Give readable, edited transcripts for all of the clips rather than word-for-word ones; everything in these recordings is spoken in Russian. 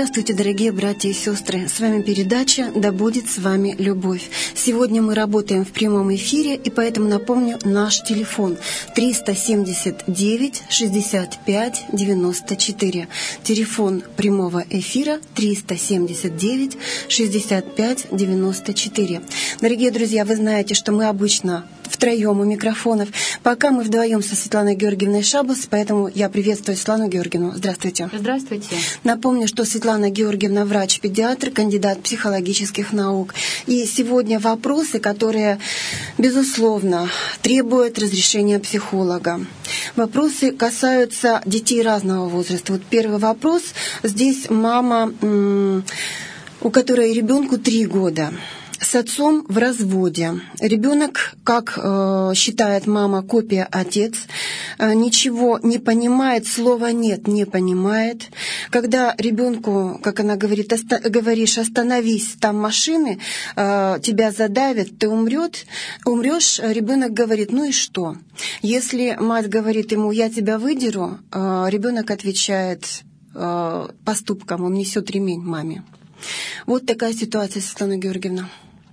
Здравствуйте, дорогие братья и сестры! С вами передача «Да будет с вами любовь». Сегодня мы работаем в прямом эфире, и поэтому напомню наш телефон 379 65 94. Телефон прямого эфира 379 65 94. Дорогие друзья, вы знаете, что мы обычно втроем у микрофонов. Пока мы вдвоем со Светланой Георгиевной Шабус, поэтому я приветствую Светлану Георгиевну. Здравствуйте. Здравствуйте. Напомню, что Светлана Георгиевна врач-педиатр, кандидат психологических наук. И сегодня вопросы, которые, безусловно, требуют разрешения психолога. Вопросы касаются детей разного возраста. Вот первый вопрос. Здесь мама, у которой ребенку 3 года. С отцом в разводе. Ребенок, как считает мама, копия отец, ничего не понимает, слова нет не понимает. Когда ребенку, как она говорит, говоришь, остановись, там машины, тебя задавят, ты умрешь, ребенок говорит, ну и что? Если мать говорит ему, я тебя выдеру, ребенок отвечает поступком, он несет ремень маме. Вот такая ситуация, Светлана Георгиевна.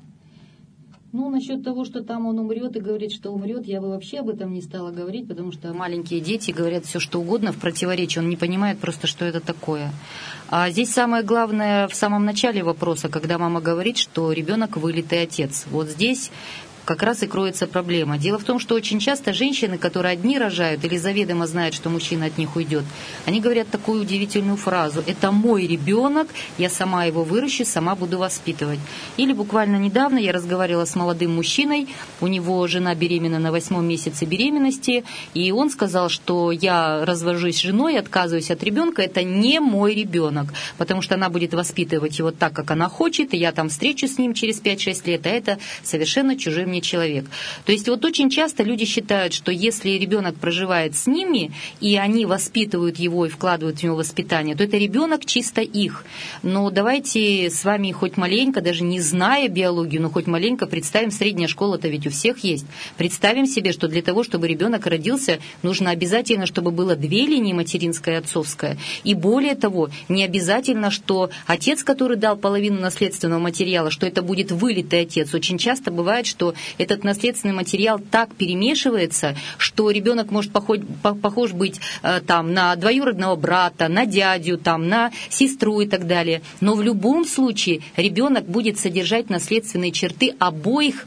Ну, насчет того, что там он умрет и говорит, что умрет, я бы вообще об этом не стала говорить, потому что маленькие дети говорят все, что угодно в противоречии. Он не понимает просто, что это такое. А здесь самое главное в самом начале вопроса, когда мама говорит, что ребенок вылитый отец. Вот здесь как раз и кроется проблема. Дело в том, что очень часто женщины, которые одни рожают или заведомо знают, что мужчина от них уйдет, они говорят такую удивительную фразу: «Это мой ребенок, я сама его выращу, сама буду воспитывать». Или буквально недавно я разговаривала с молодым мужчиной, у него жена беременна на 8-м месяце беременности, и он сказал, что я развожусь с женой, отказываюсь от ребенка, это не мой ребенок, потому что она будет воспитывать его так, как она хочет, и я там встречусь с ним через 5-6 лет, а это совершенно чужой мне человек. То есть вот очень часто люди считают, что если ребенок проживает с ними, и они воспитывают его и вкладывают в него воспитание, то это ребенок чисто их. Но давайте с вами хоть маленько, даже не зная биологию, но хоть маленько представим, средняя школа-то ведь у всех есть. Представим себе, что для того, чтобы ребенок родился, нужно обязательно, чтобы было 2 линии, материнская и отцовская. И более того, не обязательно, что отец, который дал половину наследственного материала, что это будет вылитый отец. Очень часто бывает, что этот наследственный материал так перемешивается, что ребенок может похож быть там, на двоюродного брата, на дядю, там, на сестру и так далее. Но в любом случае ребенок будет содержать наследственные черты обоих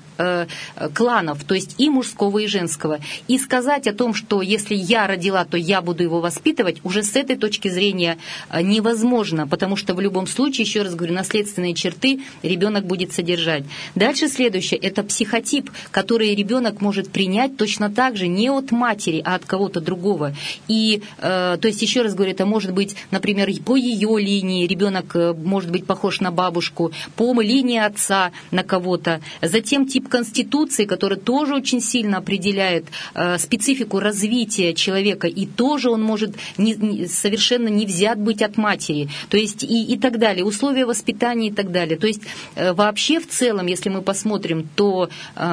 кланов, то есть и мужского, и женского. И сказать о том, что если я родила, то я буду его воспитывать, уже с этой точки зрения невозможно, потому что в любом случае, еще раз говорю, наследственные черты ребенок будет содержать. Дальше следующее – это психотип, который ребенок может принять точно так же не от матери, а от кого-то другого. И, то есть, еще раз говорю, это может быть, например, по ее линии ребенок может быть похож на бабушку, по линии отца на кого-то. Затем тип конституции, который тоже очень сильно определяет специфику развития человека, и тоже он может совершенно не взят быть от матери, то есть и так далее, условия воспитания и так далее. То есть вообще в целом, если мы посмотрим, то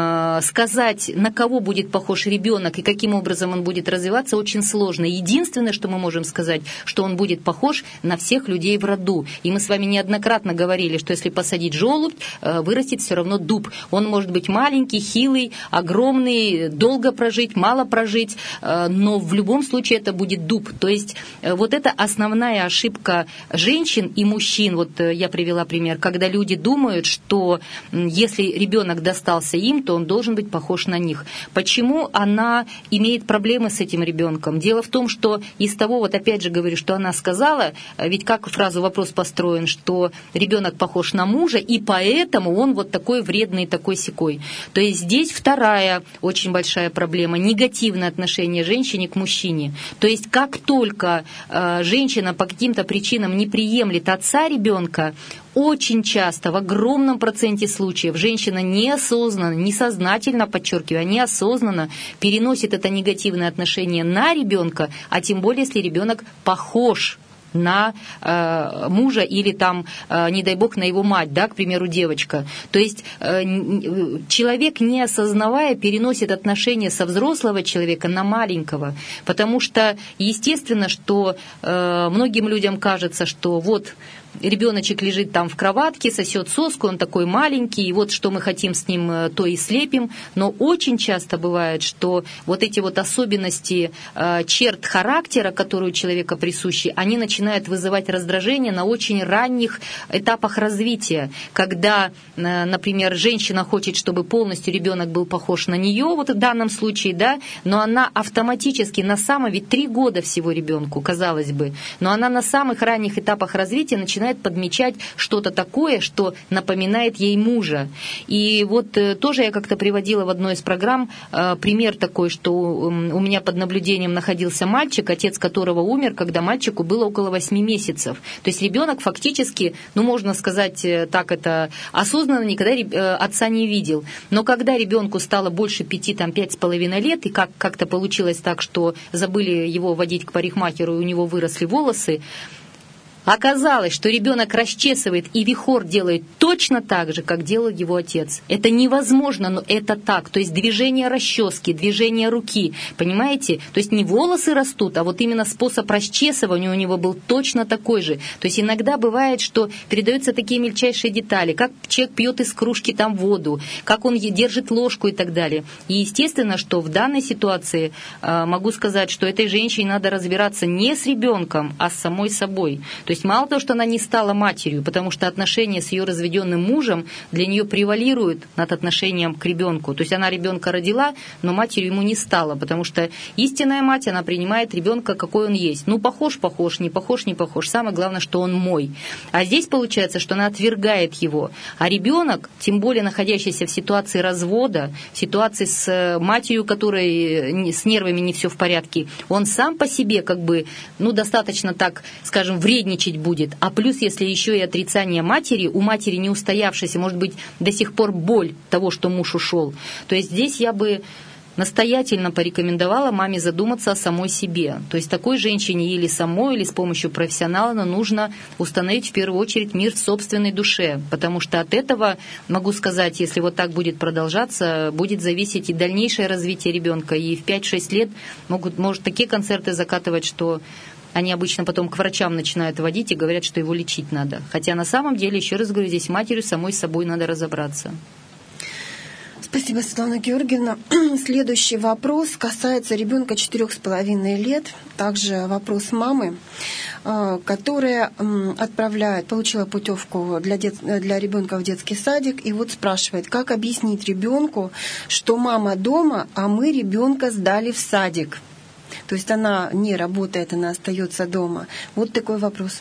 сказать, на кого будет похож ребенок и каким образом он будет развиваться, очень сложно. Единственное, что мы можем сказать, что он будет похож на всех людей в роду. И мы с вами неоднократно говорили, что если посадить желудь, вырастет все равно дуб. Он может быть маленький, хилый, огромный, долго прожить, мало прожить, но в любом случае это будет дуб. То есть вот это основная ошибка женщин и мужчин. Вот я привела пример, когда люди думают, что если ребенок достался им, то он должен быть похож на них. Почему она имеет проблемы с этим ребенком? Дело в том, что из того, вот опять же говорю, что она сказала, ведь как фразу вопрос построен, что ребенок похож на мужа, и поэтому он вот такой вредный, такой-сякой. То есть здесь вторая очень большая проблема – негативное отношение женщины к мужчине. То есть как только женщина по каким-то причинам не приемлет отца ребенка, очень часто, в огромном проценте случаев, женщина неосознанно, несознательно, подчеркиваю, неосознанно переносит это негативное отношение на ребенка, а тем более, если ребенок похож на мужа или там, не дай бог, на его мать, да, к примеру, девочка. То есть человек, не осознавая, переносит отношения со взрослого человека на маленького, потому что естественно, что многим людям кажется, что вот ребеночек лежит там в кроватке, сосет соску, он такой маленький, и вот что мы хотим с ним, то и слепим. Но очень часто бывает, что вот эти вот особенности черт характера, которые у человека присущи, они начинают вызывать раздражение на очень ранних этапах развития, когда, например, женщина хочет, чтобы полностью ребенок был похож на нее, вот в данном случае, да, но она автоматически ведь 3 года всего ребенку, казалось бы, но она на самых ранних этапах развития начинает подмечать что-то такое, что напоминает ей мужа. И вот тоже я как-то приводила в одной из программ пример такой, что у меня под наблюдением находился мальчик, отец которого умер, когда мальчику было около 8 месяцев. То есть ребенок фактически, можно сказать так, это осознанно никогда отца не видел. Но когда ребенку стало больше 5-5,5 лет, и как-то получилось так, что забыли его водить к парикмахеру, и у него выросли волосы, оказалось, что ребенок расчесывает и вихор делает точно так же, как делал его отец. Это невозможно, но это так. То есть движение расчески, движение руки, понимаете? То есть не волосы растут, а вот именно способ расчесывания у него был точно такой же. То есть иногда бывает, что передаются такие мельчайшие детали, как человек пьет из кружки там воду, как он держит ложку и так далее. И естественно, что в данной ситуации могу сказать, что этой женщине надо разбираться не с ребенком, а с самой собой. То есть мало того, что она не стала матерью, потому что отношения с ее разведенным мужем для нее превалируют над отношением к ребенку. То есть она ребенка родила, но матерью ему не стала, потому что истинная мать, она принимает ребенка, какой он есть. Похож, не похож. Самое главное, что он мой. А здесь получается, что она отвергает его. А ребенок, тем более находящийся в ситуации развода, в ситуации с матерью, которой с нервами не все в порядке, он сам по себе достаточно, так скажем, вредничать будет. А плюс, если еще и отрицание матери, у матери не устоявшейся, может быть, до сих пор боль того, что муж ушел, то есть здесь я бы настоятельно порекомендовала маме задуматься о самой себе. То есть такой женщине или самой, или с помощью профессионала нужно установить в первую очередь мир в собственной душе, потому что от этого, могу сказать, если вот так будет продолжаться, будет зависеть и дальнейшее развитие ребенка, и в 5-6 лет может такие концерты закатывать, что они обычно потом к врачам начинают водить и говорят, что его лечить надо. Хотя на самом деле, еще раз говорю, здесь матерью самой собой надо разобраться. Спасибо, Светлана Георгиевна. Следующий вопрос касается ребенка 4,5 лет. Также вопрос мамы, которая получила путевку для ребенка в детский садик. И вот спрашивает, как объяснить ребенку, что мама дома, а мы ребенка сдали в садик. То есть она не работает, она остается дома. Вот такой вопрос.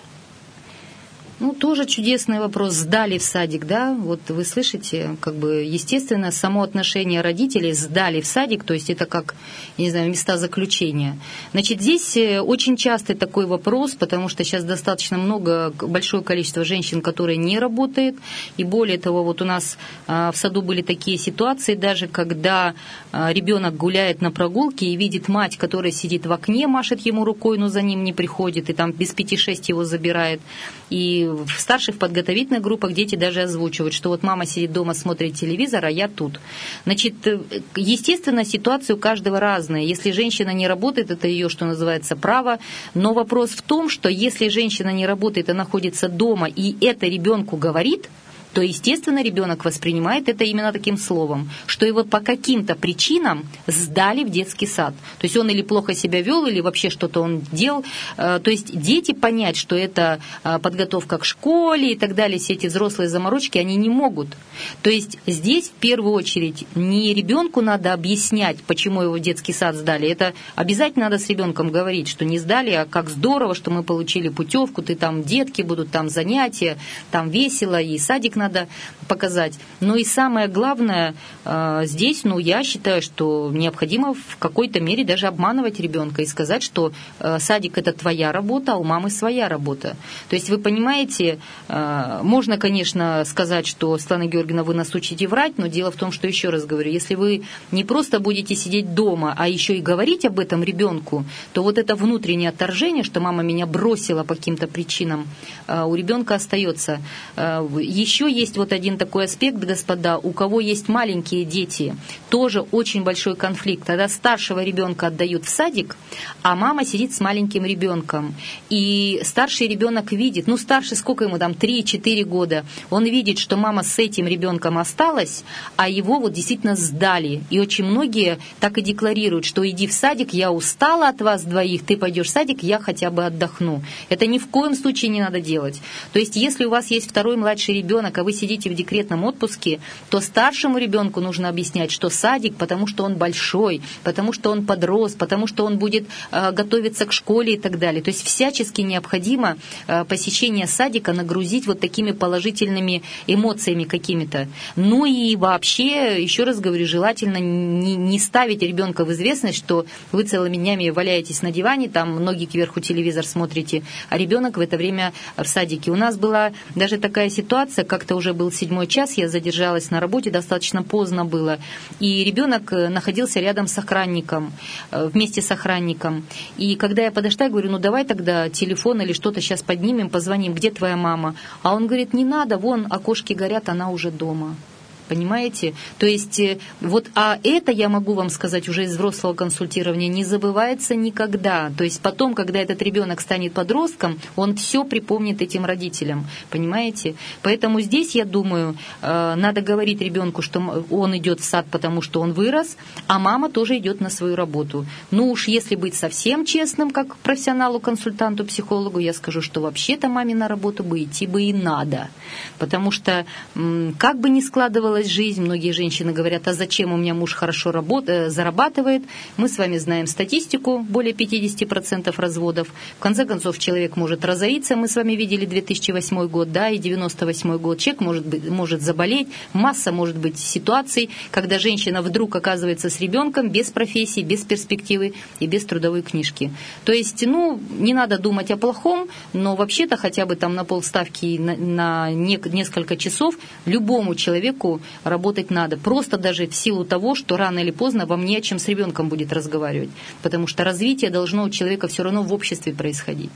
Тоже чудесный вопрос. Сдали в садик, да? Вот вы слышите, естественно, само отношение родителей сдали в садик, то есть это как, места заключения. Значит, здесь очень частый такой вопрос, потому что сейчас достаточно большое количество женщин, которые не работают, и более того, вот у нас в саду были такие ситуации, даже когда ребенок гуляет на прогулке и видит мать, которая сидит в окне, машет ему рукой, но за ним не приходит, и там без 5-6 его забирает. И в старших подготовительных группах дети даже озвучивают, что вот мама сидит дома, смотрит телевизор, а я тут. Значит, естественно, ситуация у каждого разная. Если женщина не работает, это ее, что называется, право. Но вопрос в том, что если женщина не работает, а находится дома, и это ребенку говорит, то, естественно, ребенок воспринимает это именно таким словом, что его по каким-то причинам сдали в детский сад. То есть он или плохо себя вел, или вообще что-то он делал. То есть дети понять, что это подготовка к школе и так далее, все эти взрослые заморочки, они не могут. То есть здесь в первую очередь не ребенку надо объяснять, почему его в детский сад сдали. Это обязательно надо с ребенком говорить, что не сдали, а как здорово, что мы получили путевку, там детки будут, там занятия, там весело, и садик надо показать. Но и самое главное здесь, я считаю, что необходимо в какой-то мере даже обманывать ребенка и сказать, что садик – это твоя работа, а у мамы своя работа. То есть вы понимаете, можно, конечно, сказать, что, Светлана Георгиевна, вы нас учите врать, но дело в том, что, еще раз говорю, если вы не просто будете сидеть дома, а еще и говорить об этом ребенку, то вот это внутреннее отторжение, что мама меня бросила по каким-то причинам, у ребенка остается. Еще еще есть вот один такой аспект, господа, у кого есть маленькие дети, тоже очень большой конфликт. Когда старшего ребенка отдают в садик, а мама сидит с маленьким ребенком. И старший ребенок видит, старший сколько ему там, 3-4 года, он видит, что мама с этим ребенком осталась, а его вот действительно сдали. И очень многие так и декларируют, что иди в садик, я устала от вас двоих, ты пойдешь в садик, я хотя бы отдохну. Это ни в коем случае не надо делать. То есть, если у вас есть второй младший ребенок, а вы сидите в декретном отпуске, то старшему ребенку нужно объяснять, что садик, потому что он большой, потому что он подрос, потому что он будет готовиться к школе и так далее. То есть, всячески необходимо посещение садика нагрузить вот такими положительными эмоциями какими-то. Ну и вообще, еще раз говорю, желательно не ставить ребенка в известность, что вы целыми днями валяетесь на диване, там ноги кверху телевизор смотрите, а ребенок в это время в садике. У нас была даже такая ситуация, как-то уже был 7 час, я задержалась на работе, достаточно поздно было, и ребенок находился рядом с охранником, вместе с охранником. И когда я подошла, я говорю, давай тогда телефон или что-то сейчас поднимем, позвоним, где твоя мама? А он говорит, не надо, вон окошки горят, она уже дома. Понимаете? То есть, а это, я могу вам сказать, уже из взрослого консультирования не забывается никогда. То есть потом, когда этот ребенок станет подростком, он все припомнит этим родителям. Понимаете? Поэтому здесь, я думаю, надо говорить ребенку, что он идет в сад, потому что он вырос, а мама тоже идет на свою работу. Уж если быть совсем честным, как профессионалу, консультанту, психологу, я скажу, что вообще-то маме на работу идти бы и надо. Потому что, как бы ни складывалось жизнь, многие женщины говорят, а зачем у меня муж хорошо зарабатывает? Мы с вами знаем статистику, более 50% разводов. В конце концов, человек может разориться, мы с вами видели 2008 год, да, и 98 год. Человек может заболеть, масса может быть ситуаций, когда женщина вдруг оказывается с ребенком без профессии, без перспективы и без трудовой книжки. То есть, не надо думать о плохом, но вообще-то хотя бы там на полставки, на несколько часов любому человеку работать надо. Просто даже в силу того, что рано или поздно вам не о чем с ребенком будет разговаривать. Потому что развитие должно у человека все равно в обществе происходить.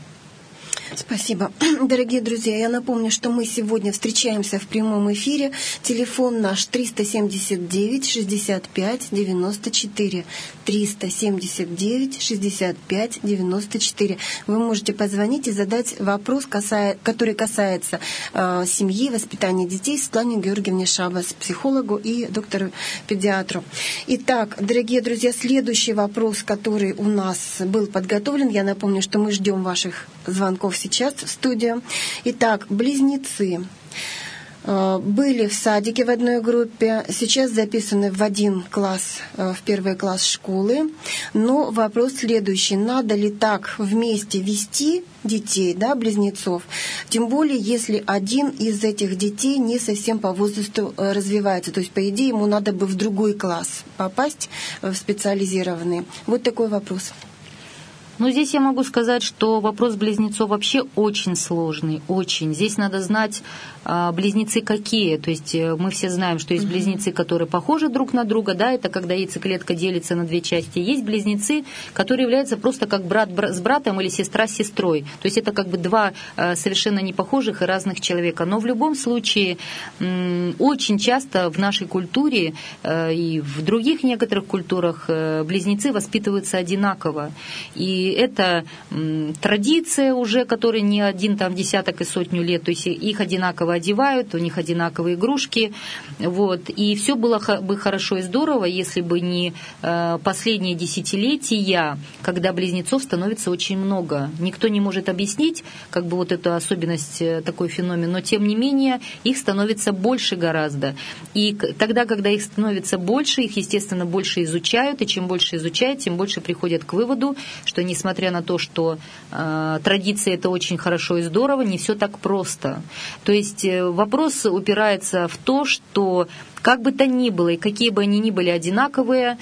Спасибо. Дорогие друзья, я напомню, что мы сегодня встречаемся в прямом эфире. Телефон наш 379-65-94. 379-65-94. Вы можете позвонить и задать вопрос, который касается семьи, воспитания детей, Светлане Георгиевне Шабас, психологу и доктору-педиатру. Итак, дорогие друзья, следующий вопрос, который у нас был подготовлен. Я напомню, что мы ждем ваших звонков сейчас в студию. Итак, близнецы были в садике в одной группе, сейчас записаны в один класс, в первый класс школы. Но вопрос следующий. Надо ли так вместе вести детей, близнецов? Тем более, если один из этих детей не совсем по возрасту развивается. То есть, по идее, ему надо бы в другой класс попасть, в специализированный. Вот такой вопрос. Здесь я могу сказать, что вопрос близнецов вообще очень сложный, очень. Здесь надо знать, близнецы какие. То есть мы все знаем, что есть близнецы, которые похожи друг на друга, это когда яйцеклетка делится на 2 части. Есть близнецы, которые являются просто как брат с братом или сестра с сестрой. То есть это как бы 2 совершенно непохожих и разных человека. Но в любом случае очень часто в нашей культуре и в других некоторых культурах близнецы воспитываются одинаково. И это традиция уже, которая не один десяток и сотню лет, то есть их одинаково одевают, у них одинаковые игрушки, и все было бы хорошо и здорово, если бы не последние десятилетия, когда близнецов становится очень много. Никто не может объяснить, эту особенность, такой феномен, но тем не менее их становится больше гораздо. И тогда, когда их становится больше, их, естественно, больше изучают, и чем больше изучают, тем больше приходят к выводу, что несмотря на то, что традиция это очень хорошо и здорово, не все так просто. То есть вопрос упирается в то, что как бы то ни было, и какие бы они ни были одинаковые,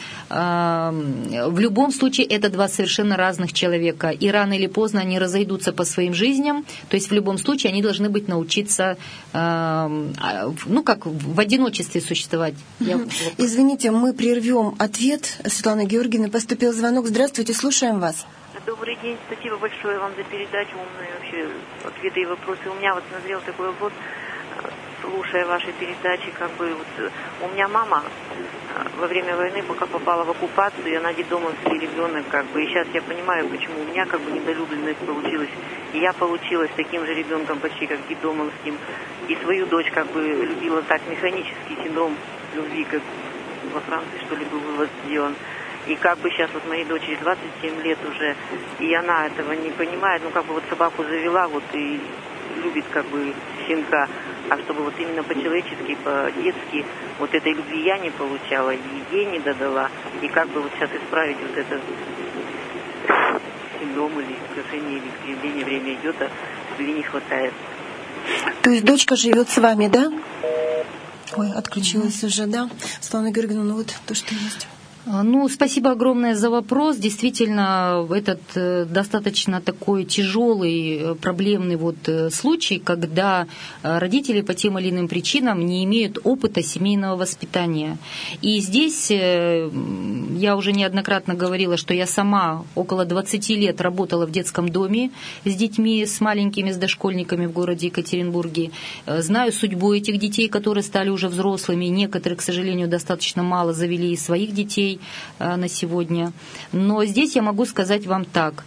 в любом случае это 2 совершенно разных человека. И рано или поздно они разойдутся по своим жизням. То есть в любом случае они должны быть научиться, как в одиночестве существовать. Извините, мы прервем ответ. Светлана Георгиевна, поступил звонок. Здравствуйте, слушаем вас. Добрый день, спасибо большое вам за передачу, умные вообще ответы и вопросы. У меня назрел такой вопрос слушая ваши передачи, как бы вот, у меня мама во время войны, пока попала в оккупацию, она детдомовский ребенок, как бы, и сейчас я понимаю, почему у меня как бы недолюбленность получилась, и я получилась таким же ребенком почти как детдомовским, и свою дочь как бы любила так, механический синдром любви, как во Франции, что ли, был вывод сделан. И как бы сейчас вот моей дочери 27 лет уже, и она этого не понимает, ну как бы вот собаку завела, вот и любит как бы щенка, а чтобы вот именно по-человечески, по-детски вот этой любви я не получала, и ей не додала, и как бы вот сейчас исправить вот этот синдром или искажение, или искривление, время идет, а любви не хватает. То есть дочка живет с вами, да? Ой, отключилась уже, да? Светлана Георгиевна, ну вот то, что есть. Ну, спасибо огромное за вопрос. Действительно, этот достаточно такой тяжелый, проблемный вот случай, когда родители по тем или иным причинам не имеют опыта семейного воспитания. И здесь я уже неоднократно говорила, что я сама около 20 лет работала в детском доме с детьми, с маленькими, с дошкольниками в городе Екатеринбурге. Знаю судьбу этих детей, которые стали уже взрослыми. Некоторые, к сожалению, достаточно мало завели своих детей на сегодня. Но здесь я могу сказать вам так.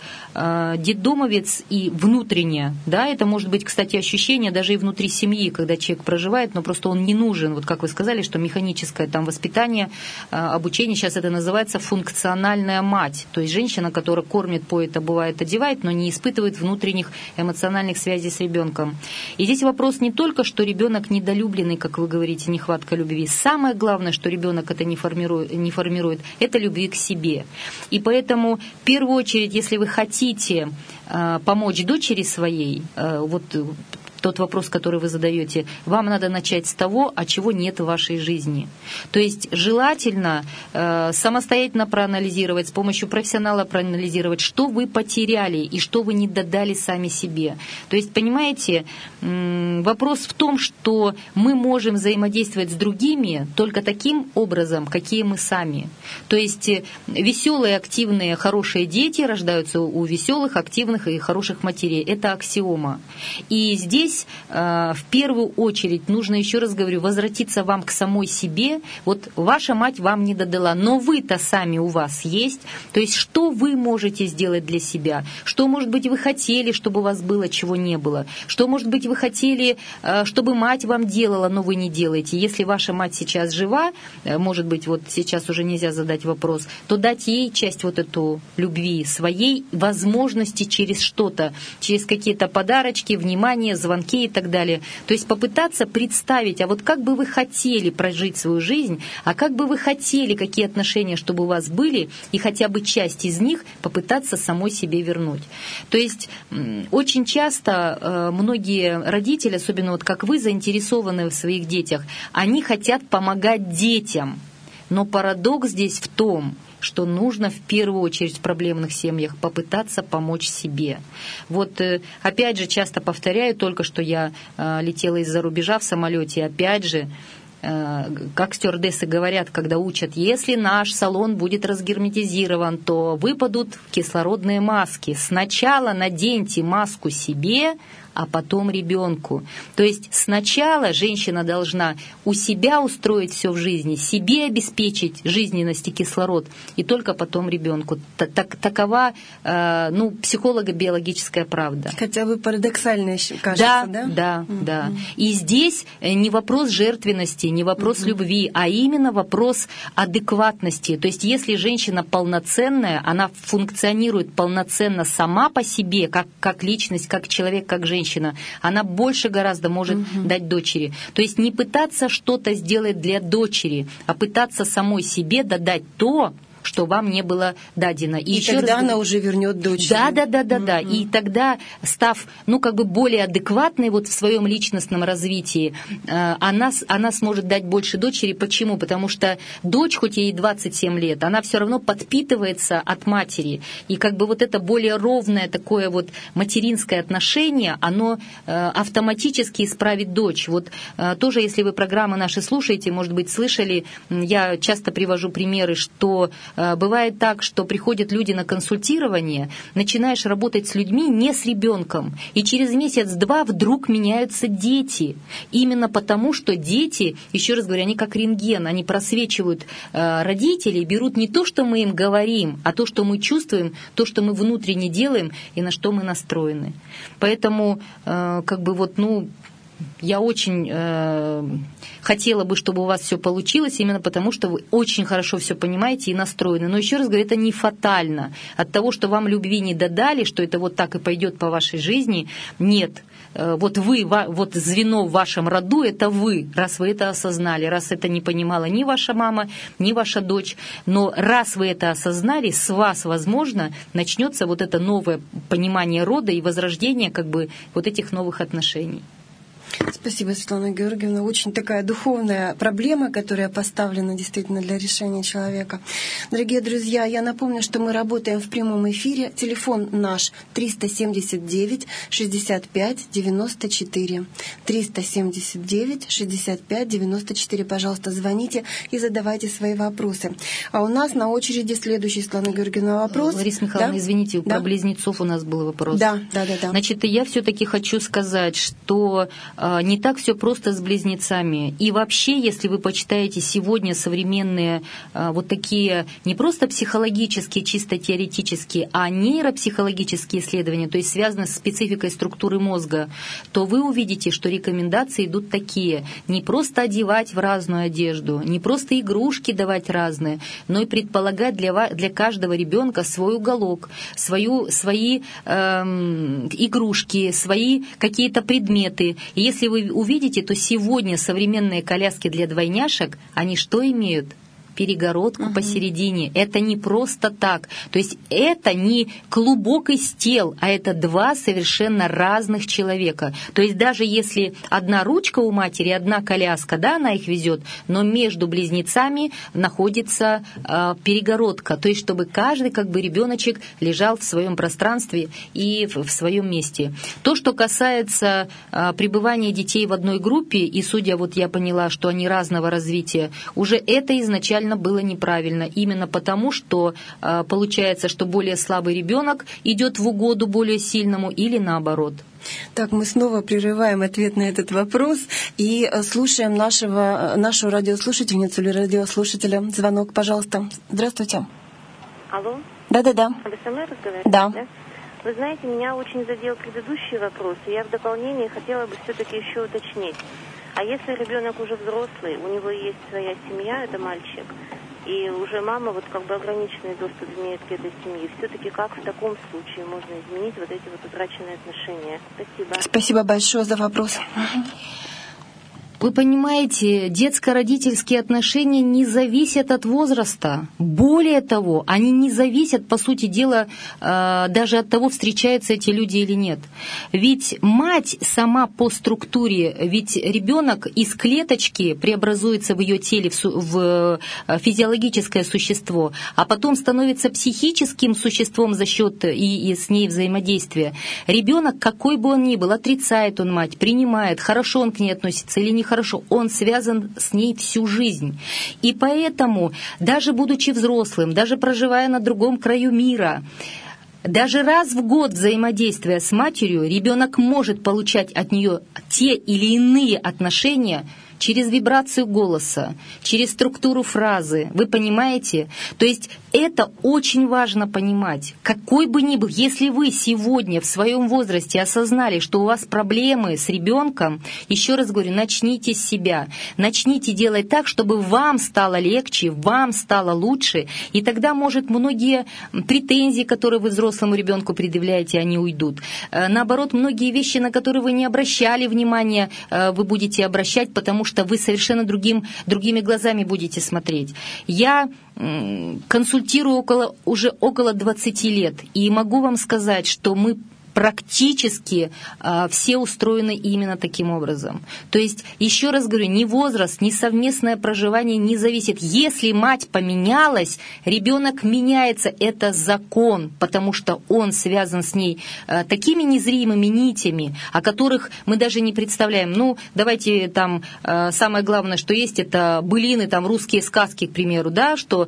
Детдомовец и внутренне, да, это может быть, кстати, ощущение даже и внутри семьи, когда человек проживает, но просто он не нужен. Вот как вы сказали, что механическое там воспитание, обучение, сейчас это называется функциональная мать. То есть женщина, которая кормит, поет, обувает, одевает, но не испытывает внутренних эмоциональных связей с ребенком. И здесь вопрос не только, что ребенок недолюбленный, как вы говорите, нехватка любви. Самое главное, что ребенок это не формирует, это любви к себе. И поэтому, в первую очередь, если вы хотите помочь дочери своей, вот тот вопрос, который вы задаете, вам надо начать с того, а чего нет в вашей жизни. То есть желательно самостоятельно проанализировать, с помощью профессионала проанализировать, что вы потеряли и что вы не додали сами себе. То есть, понимаете, вопрос в том, что мы можем взаимодействовать с другими только таким образом, какие мы сами. То есть веселые, активные, хорошие дети рождаются у веселых, активных и хороших матерей. Это аксиома. И здесь в первую очередь нужно, еще раз говорю, возвратиться вам к самой себе. Вот ваша мать вам не додала, но вы-то сами у вас есть. То есть что вы можете сделать для себя? Что, может быть, вы хотели, чтобы у вас было, чего не было? Что, может быть, вы хотели, чтобы мать вам делала, но вы не делаете? Если ваша мать сейчас жива, может быть, вот сейчас уже нельзя задать вопрос, то дать ей часть вот эту любви своей, возможности через что-то, через какие-то подарочки, внимание, звонки и так далее. То есть попытаться представить, а вот как бы вы хотели прожить свою жизнь, а как бы вы хотели, какие отношения, чтобы у вас были, и хотя бы часть из них попытаться самой себе вернуть. То есть очень часто многие родители, особенно вот как вы, заинтересованные в своих детях, они хотят помогать детям. Но парадокс здесь в том, что нужно в первую очередь в проблемных семьях попытаться помочь себе. Вот опять же часто повторяю, только что я летела из-за рубежа в самолете, опять же, как стюардессы говорят, когда учат, если наш салон будет разгерметизирован, то выпадут кислородные маски. Сначала наденьте маску себе, а потом ребенку. То есть сначала женщина должна у себя устроить все в жизни, себе обеспечить жизненность и кислород, и только потом ребенку. Такова психолого-биологическая правда. Хотя бы парадоксально кажется, да? Да. И здесь не вопрос жертвенности, не вопрос любви, а именно вопрос адекватности. То есть если женщина полноценная, она функционирует полноценно сама по себе, как личность, как человек, как женщина, она больше гораздо может дать дочери. То есть не пытаться что-то сделать для дочери, а пытаться самой себе додать то, что вам не было дадено. И тогда она уже вернет дочери. Да. И тогда, став, более адекватной вот в своем личностном развитии, она сможет дать больше дочери. Почему? Потому что дочь, хоть ей 27 лет, она все равно подпитывается от матери. И вот это более ровное такое вот материнское отношение, оно автоматически исправит дочь. Вот тоже, если вы программы наши слушаете, может быть, слышали, я часто привожу примеры, что Бывает так, что приходят люди на консультирование, начинаешь работать с людьми, не с ребенком, и через месяц-два вдруг меняются дети. Именно потому, что дети, еще раз говорю, они как рентген, они просвечивают родителей, берут не то, что мы им говорим, а то, что мы чувствуем, то, что мы внутренне делаем и на что мы настроены. Поэтому, я очень хотела бы, чтобы у вас все получилось, именно потому, что вы очень хорошо все понимаете и настроены. Но еще раз говорю, это не фатально. От того, что вам любви не додали, что это вот так и пойдет по вашей жизни, нет. Вот вы, вот звено в вашем роду, это вы, раз вы это осознали, раз это не понимала ни ваша мама, ни ваша дочь. Но раз вы это осознали, с вас, возможно, начнется вот это новое понимание рода и возрождение вот этих новых отношений. Спасибо, Светлана Георгиевна. Очень такая духовная проблема, которая поставлена действительно для решения человека. Дорогие друзья, я напомню, что мы работаем в прямом эфире. Телефон наш 379 65 94. 379 65 94. Пожалуйста, звоните и задавайте свои вопросы. А у нас на очереди следующий, Светлана Георгиевна, вопрос. Лариса Михайловна, да? извините, да? Про близнецов у нас был вопрос. Да. Значит, я все-таки хочу сказать, что не так все просто с близнецами. И вообще, если вы почитаете сегодня современные вот такие не просто психологические, чисто теоретические, а нейропсихологические исследования, то есть связанные с спецификой структуры мозга, то вы увидите, что рекомендации идут такие. Не просто одевать в разную одежду, не просто игрушки давать разные, но и предполагать для каждого ребенка свой уголок, свои игрушки, свои какие-то предметы. И если вы увидите, то сегодня современные коляски для двойняшек, они что имеют? Перегородку посередине. Это не просто так. То есть это не клубок из тел, а это два совершенно разных человека. То есть даже если одна ручка у матери, одна коляска, да, она их везет, но между близнецами находится перегородка. То есть чтобы каждый ребеночек лежал в своем пространстве и в своем месте. То, что касается пребывания детей в одной группе, и судя, я поняла, что они разного развития, уже это изначально было неправильно, именно потому, что получается, что более слабый ребенок идет в угоду более сильному или наоборот. Так, мы снова прерываем ответ на этот вопрос и слушаем нашу радиослушательницу или радиослушателя. Звонок, пожалуйста. Здравствуйте. Алло? Да. Вы со мной разговариваете? Да. Вы знаете, меня очень задел предыдущий вопрос, и я в дополнение хотела бы все-таки еще уточнить. А если ребенок уже взрослый, у него есть своя семья, это мальчик, и уже мама ограниченный доступ имеет к этой семье, все-таки как в таком случае можно изменить вот эти утраченные отношения? Спасибо. Спасибо большое за вопрос. Вы понимаете, детско-родительские отношения не зависят от возраста. Более того, они не зависят, по сути дела, даже от того, встречаются эти люди или нет. Ведь мать сама по структуре, ведь ребенок из клеточки преобразуется в ее теле в физиологическое существо, а потом становится психическим существом за счет и с ней взаимодействия. Ребенок, какой бы он ни был, отрицает он мать, принимает, хорошо он к ней относится или не хорошо, он связан с ней всю жизнь. И поэтому, даже будучи взрослым, даже проживая на другом краю мира, даже раз в год взаимодействуя с матерью, ребенок может получать от нее те или иные отношения через вибрацию голоса, через структуру фразы. Вы понимаете? То есть это очень важно понимать. Какой бы ни был, если вы сегодня в своем возрасте осознали, что у вас проблемы с ребенком, еще раз говорю, начните с себя. Начните делать так, чтобы вам стало легче, вам стало лучше, и тогда, может, многие претензии, которые вы взрослому ребенку предъявляете, они уйдут. Наоборот, многие вещи, на которые вы не обращали внимания, вы будете обращать, потому что вы совершенно другими глазами будете смотреть. Я консультирую уже около 20 лет, и могу вам сказать, что мы практически все устроены именно таким образом. То есть, еще раз говорю, ни возраст, ни совместное проживание не зависит. Если мать поменялась, ребенок меняется. Это закон, потому что он связан с ней такими незримыми нитями, о которых мы даже не представляем. Ну, давайте там самое главное, что есть, это былины, там русские сказки, к примеру, да, что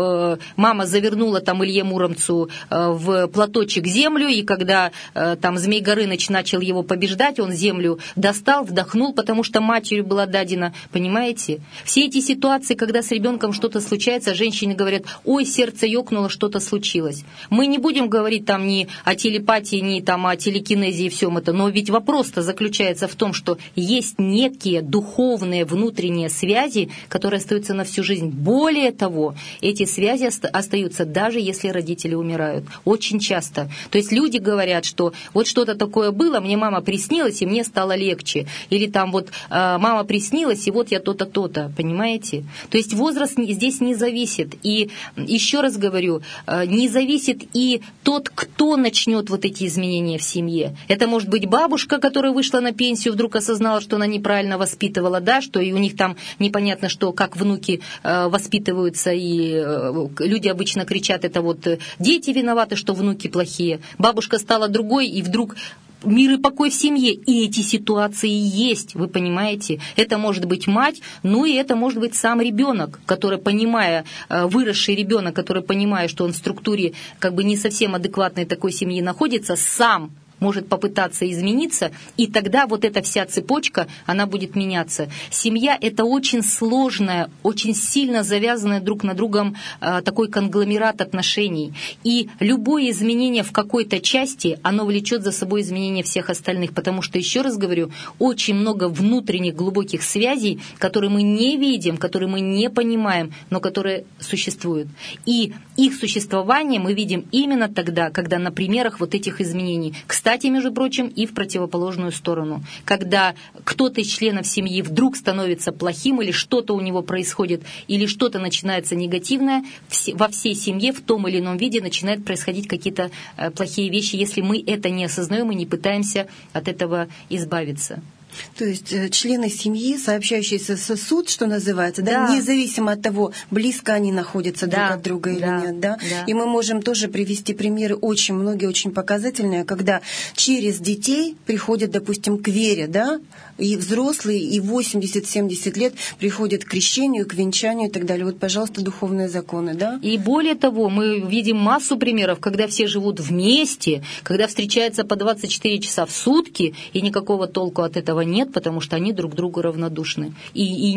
мама завернула там Илье Муромцу в платочек землю, и когда там Змей Горыныч начал его побеждать, он землю достал, вдохнул, потому что матерью была дадена, понимаете? Все эти ситуации, когда с ребенком что-то случается, женщины говорят: ой, сердце ёкнуло, что-то случилось. Мы не будем говорить там ни о телепатии, ни там о телекинезии и всем это, но ведь вопрос-то заключается в том, что есть некие духовные внутренние связи, которые остаются на всю жизнь. Более того, эти связи остаются даже если родители умирают. Очень часто. То есть люди говорят, что вот что-то такое было, мне мама приснилась, и мне стало легче. Или там вот мама приснилась, и вот я то-то, то-то. Понимаете? То есть возраст здесь не зависит. И еще раз говорю, не зависит и тот, кто начнет вот эти изменения в семье. Это может быть бабушка, которая вышла на пенсию, вдруг осознала, что она неправильно воспитывала, да, что и у них там непонятно, что как внуки воспитываются, и люди обычно кричат: это вот дети виноваты, что внуки плохие. Бабушка стала другой, и вдруг мир и покой в семье. И эти ситуации есть, вы понимаете. Это может быть мать, ну и это может быть сам ребенок, который, понимая, выросший ребенок, который, понимая, что он в структуре как бы не совсем адекватной такой семьи находится, сам может попытаться измениться, и тогда вот эта вся цепочка, она будет меняться. Семья — это очень сложная, очень сильно завязанная друг на другом такой конгломерат отношений. И любое изменение в какой-то части, оно влечет за собой изменение всех остальных, потому что, еще раз говорю, очень много внутренних глубоких связей, которые мы не видим, которые мы не понимаем, но которые существуют. И их существование мы видим именно тогда, когда на примерах вот этих изменений. Кстати, между прочим, и в противоположную сторону. Когда кто-то из членов семьи вдруг становится плохим, или что-то у него происходит, или что-то начинается негативное, во всей семье в том или ином виде начинают происходить какие-то плохие вещи, если мы это не осознаем и не пытаемся от этого избавиться. То есть члены семьи, сообщающиеся сосуд, что называется, да, независимо от того, близко они находятся друг от друга или нет. Да? И мы можем тоже привести примеры очень многие, очень показательные, когда через детей приходят, допустим, к вере, да, и взрослые, и 80-70 лет приходят к крещению, к венчанию и так далее. Вот, пожалуйста, духовные законы, да? И более того, мы видим массу примеров, когда все живут вместе, когда встречаются по 24 часа в сутки, и никакого толку от этого нет, потому что они друг другу равнодушны. И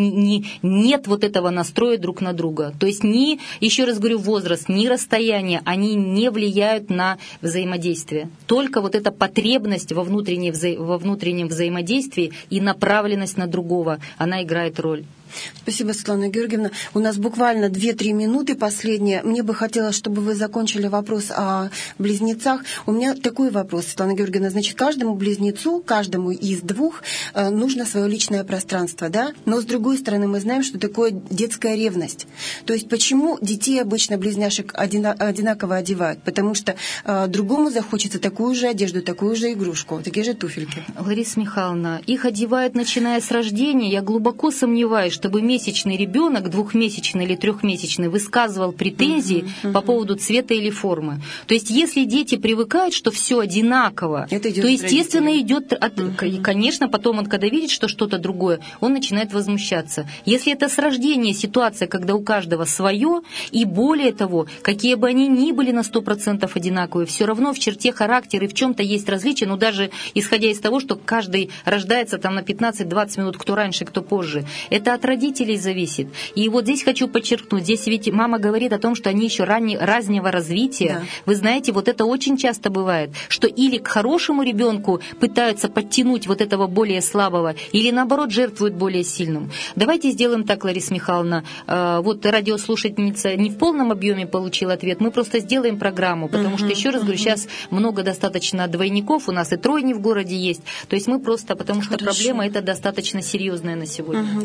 нет вот этого настроя друг на друга. То есть ни, еще раз говорю, возраст, ни расстояние, они не влияют на взаимодействие. Только вот эта потребность во внутреннем взаимодействии и направленность на другого, она играет роль. Спасибо, Светлана Георгиевна. У нас буквально 2-3 минуты последние. Мне бы хотелось, чтобы вы закончили вопрос о близнецах. У меня такой вопрос, Светлана Георгиевна. Значит, каждому близнецу, каждому из двух нужно свое личное пространство, да? Но, с другой стороны, мы знаем, что такое детская ревность. То есть, почему детей обычно близняшек одинаково одевают? Потому что другому захочется такую же одежду, такую же игрушку, такие же туфельки. Лариса Михайловна, их одевают, начиная с рождения. Я глубоко сомневаюсь, чтобы месячный ребенок, 2-месячный или 3-месячный, высказывал претензии по поводу цвета или формы. То есть, если дети привыкают, что все одинаково, то, естественно, идет, конечно, потом он, когда видит, что что-то другое, он начинает возмущаться. Если это с рождения ситуация, когда у каждого свое, и более того, какие бы они ни были на 100% одинаковые, все равно в черте характера и в чем-то есть различия, но даже исходя из того, что каждый рождается там на 15-20 минут, кто раньше, кто позже, это от родителей зависит. И вот здесь хочу подчеркнуть, здесь ведь мама говорит о том, что они еще раннего развития. Да. Вы знаете, вот это очень часто бывает, что или к хорошему ребенку пытаются подтянуть вот этого более слабого, или наоборот жертвуют более сильным. Давайте сделаем так, Лариса Михайловна. Вот радиослушательница не в полном объеме получила ответ, мы просто сделаем программу, потому что, еще раз говорю, сейчас много достаточно двойников, у нас и тройни в городе есть. То есть мы просто, потому что проблема эта достаточно серьезная на сегодня. Спасибо.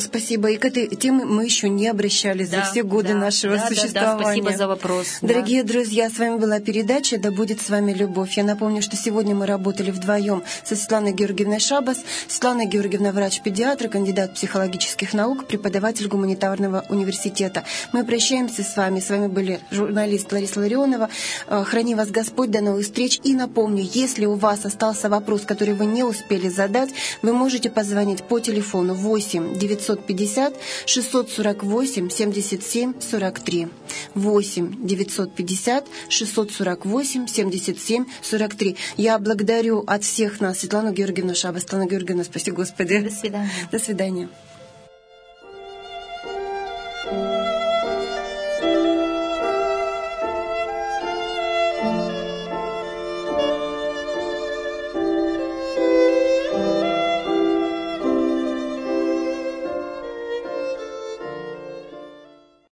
и к этой теме мы еще не обращались за все годы нашего существования. Да, спасибо за вопрос. Дорогие друзья, с вами была передача «Да будет с вами любовь». Я напомню, что сегодня мы работали вдвоем со Светланой Георгиевной Шабас. Светлана Георгиевна – врач-педиатр, кандидат психологических наук, преподаватель гуманитарного университета. Мы прощаемся с вами. С вами были журналист Лариса Ларионова. Храни вас Господь, до новых встреч. И напомню, если у вас остался вопрос, который вы не успели задать, вы можете позвонить по телефону 8 950 648 77 43. 8 950 648 77 43. Я благодарю от всех нас Светлану Георгиевну Шабас. Светлана Георгиевна, спаси Господи. До свидания. До свидания.